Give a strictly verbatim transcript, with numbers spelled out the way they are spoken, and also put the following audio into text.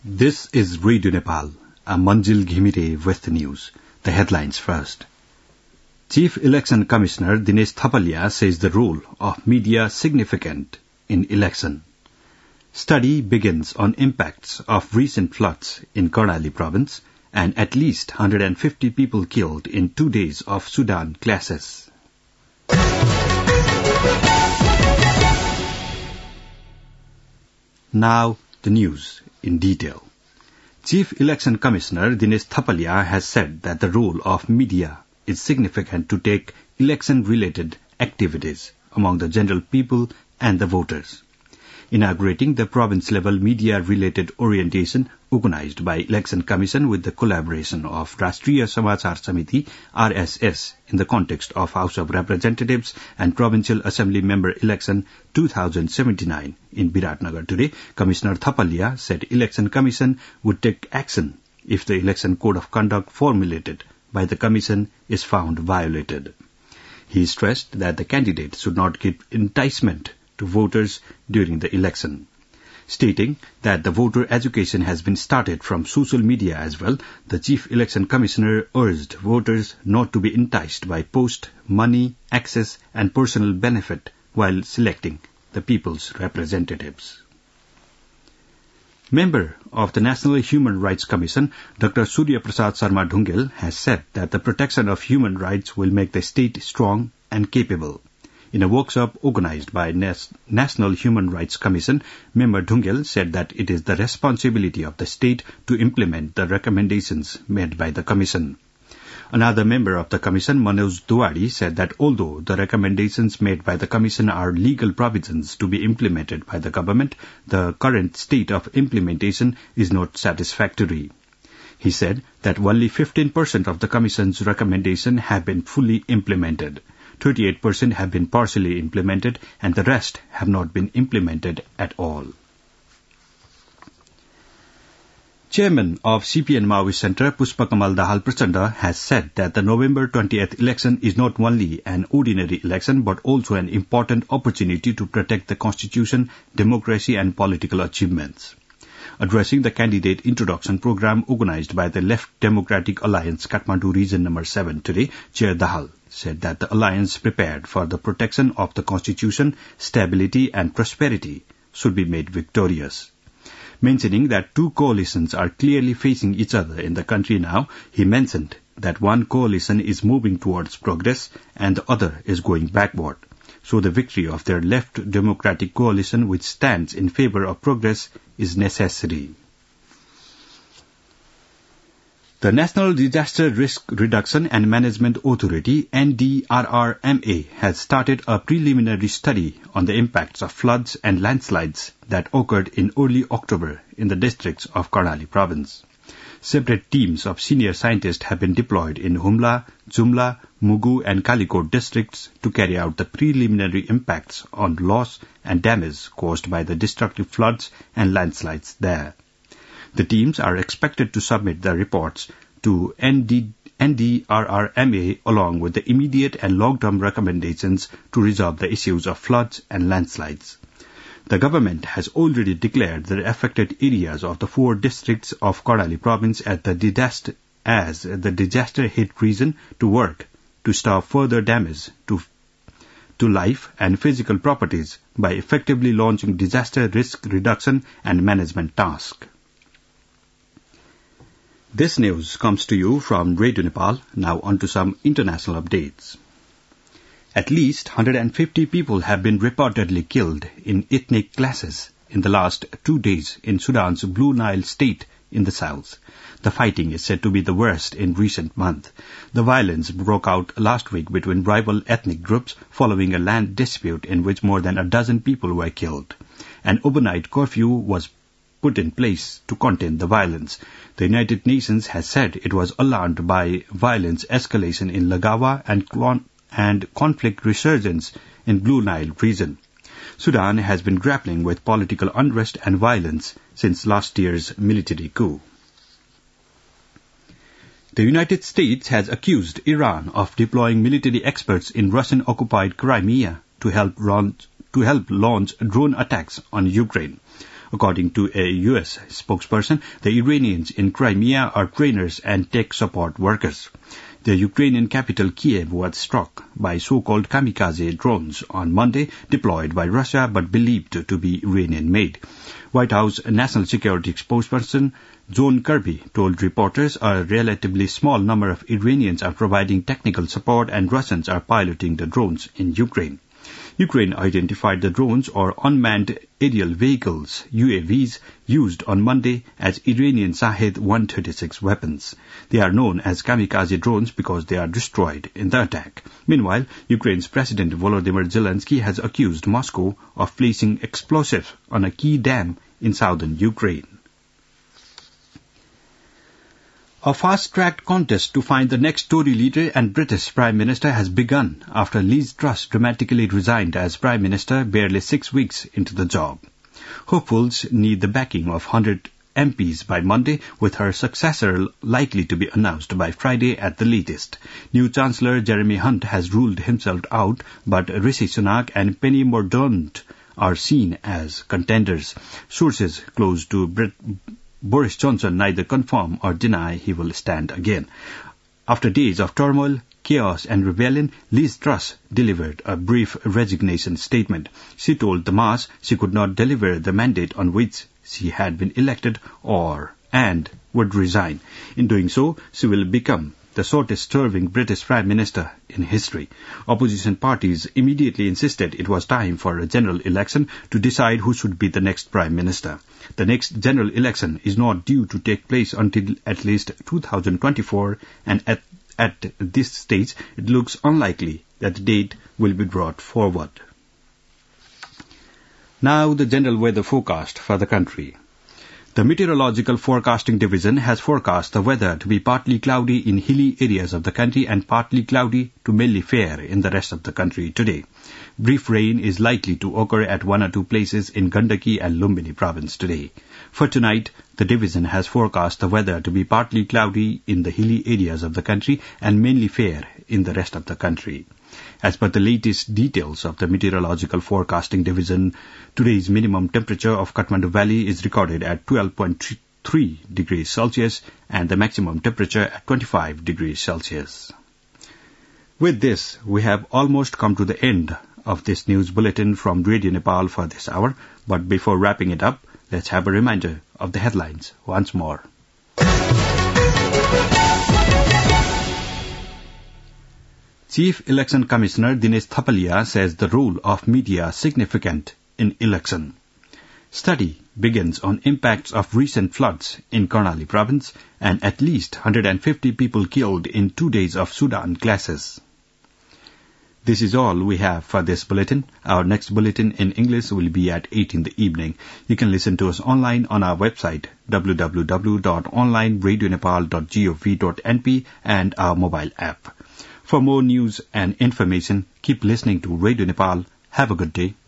This is Radio Nepal, a Manjil Ghimire with the news. The headlines first. Chief Election Commissioner Dinesh Thapalia says the role of media significant in election. Study begins on impacts of recent floods in Karnali province and at least one hundred fifty people killed in two days of Sudan clashes. Now, the news in detail. Chief Election Commissioner Dinesh Thapalia has said that the role of media is significant to take election-related activities among the general people and the voters. Inaugurating the province-level media-related orientation organized by Election Commission with the collaboration of Rashtriya Samachar Samiti, R S S, in the context of House of Representatives and Provincial Assembly Member Election two thousand seventy-nine in Biratnagar today, Commissioner Thapalia said Election Commission would take action if the election code of conduct formulated by the Commission is found violated. He stressed that the candidate should not give enticement to voters during the election. Stating that the voter education has been started from social media as well, the Chief Election Commissioner urged voters not to be enticed by post, money, access and personal benefit while selecting the people's representatives. Member of the National Human Rights Commission, Doctor Surya Prasad Sharma Dhungel, has said that the protection of human rights will make the state strong and capable. In a workshop organized by Nas- National Human Rights Commission, Member Dhungel said that it is the responsibility of the state to implement the recommendations made by the Commission. Another member of the Commission, Manoj Duwadi, said that although the recommendations made by the Commission are legal provisions to be implemented by the government, the current state of implementation is not satisfactory. He said that only fifteen percent of the Commission's recommendations have been fully implemented. thirty-eight percent have been partially implemented and the rest have not been implemented at all. Chairman of C P N Maoist Centre, Pushpakamal Dahal Prachanda, has said that the November twentieth election is not only an ordinary election but also an important opportunity to protect the constitution, democracy and political achievements. Addressing the candidate introduction program organized by the Left Democratic Alliance Kathmandu Region Number seven today, Chair Dahal said that the alliance prepared for the protection of the constitution, stability and prosperity should be made victorious. Mentioning that two coalitions are clearly facing each other in the country now, he mentioned that one coalition is moving towards progress and the other is going backward. So the victory of their Left Democratic Coalition, which stands in favor of progress, is necessary. The National Disaster Risk Reduction and Management Authority, N D R R M A, has started a preliminary study on the impacts of floods and landslides that occurred in early October in the districts of Karnali province. Separate teams of senior scientists have been deployed in Humla, Jumla, Mugu and Kalikot districts to carry out the preliminary impacts on loss and damage caused by the destructive floods and landslides there. The teams are expected to submit their reports to N D R R M A along with the immediate and long-term recommendations to resolve the issues of floods and landslides. The government has already declared the affected areas of the four districts of Karnali province at the disaster, as the disaster-hit region to work to stop further damage to, to life and physical properties by effectively launching disaster risk reduction and management tasks. This news comes to you from Radio Nepal. Now on to some international updates. At least one hundred fifty people have been reportedly killed in ethnic clashes in the last two days in Sudan's Blue Nile state in the south. The fighting is said to be the worst in recent months. The violence broke out last week between rival ethnic groups following a land dispute in which more than a dozen people were killed. An overnight curfew was put in place to contain the violence. The United Nations has said it was alarmed by violence escalation in Lagawa and Klon and conflict resurgence in Blue Nile region. Sudan has been grappling with political unrest and violence since last year's military coup. The United States has accused Iran of deploying military experts in Russian-occupied Crimea to help launch, to help launch drone attacks on Ukraine. According to a U S spokesperson, the Iranians in Crimea are trainers and tech support workers. The Ukrainian capital Kiev was struck by so-called kamikaze drones on Monday, deployed by Russia but believed to be Iranian-made. White House National Security spokesperson John Kirby told reporters a relatively small number of Iranians are providing technical support and Russians are piloting the drones in Ukraine. Ukraine identified the drones or unmanned aerial vehicles, U A Vs, used on Monday as Iranian Shahed one thirty-six weapons. They are known as kamikaze drones because they are destroyed in the attack. Meanwhile, Ukraine's President Volodymyr Zelensky has accused Moscow of placing explosives on a key dam in southern Ukraine. A fast-tracked contest to find the next Tory leader and British Prime Minister has begun after Liz Truss dramatically resigned as Prime Minister barely six weeks into the job. Hopefuls need the backing of one hundred M Ps by Monday, with her successor likely to be announced by Friday at the latest. New Chancellor Jeremy Hunt has ruled himself out, but Rishi Sunak and Penny Mordaunt are seen as contenders. Sources close to Brit- Boris Johnson neither confirm or deny he will stand again. After days of turmoil, chaos and rebellion, Liz Truss delivered a brief resignation statement. She told the mass she could not deliver the mandate on which she had been elected or and would resign. In doing so, she will become the shortest-serving British Prime Minister in history. Opposition parties immediately insisted it was time for a general election to decide who should be the next Prime Minister. The next general election is not due to take place until at least two thousand twenty-four, and at, at this stage it looks unlikely that the date will be brought forward. Now the general weather forecast for the country. The Meteorological Forecasting Division has forecast the weather to be partly cloudy in hilly areas of the country and partly cloudy to mainly fair in the rest of the country today. Brief rain is likely to occur at one or two places in Gandaki and Lumbini province today. For tonight, the division has forecast the weather to be partly cloudy in the hilly areas of the country and mainly fair in the rest of the country. As per the latest details of the Meteorological Forecasting Division, today's minimum temperature of Kathmandu Valley is recorded at twelve point three degrees Celsius and the maximum temperature at twenty-five degrees Celsius. With this, we have almost come to the end of this news bulletin from Radio Nepal for this hour. But before wrapping it up, let's have a reminder of the headlines once more. Chief Election Commissioner Dinesh Thapalia says the role of media significant in election. Study begins on impacts of recent floods in Karnali province and at least one hundred fifty people killed in two days of Sudan clashes. This is all we have for this bulletin. Our next bulletin in English will be at eight in the evening. You can listen to us online on our website w w w dot online radio nepal dot gov dot n p and our mobile app. For more news and information, keep listening to Radio Nepal. Have a good day.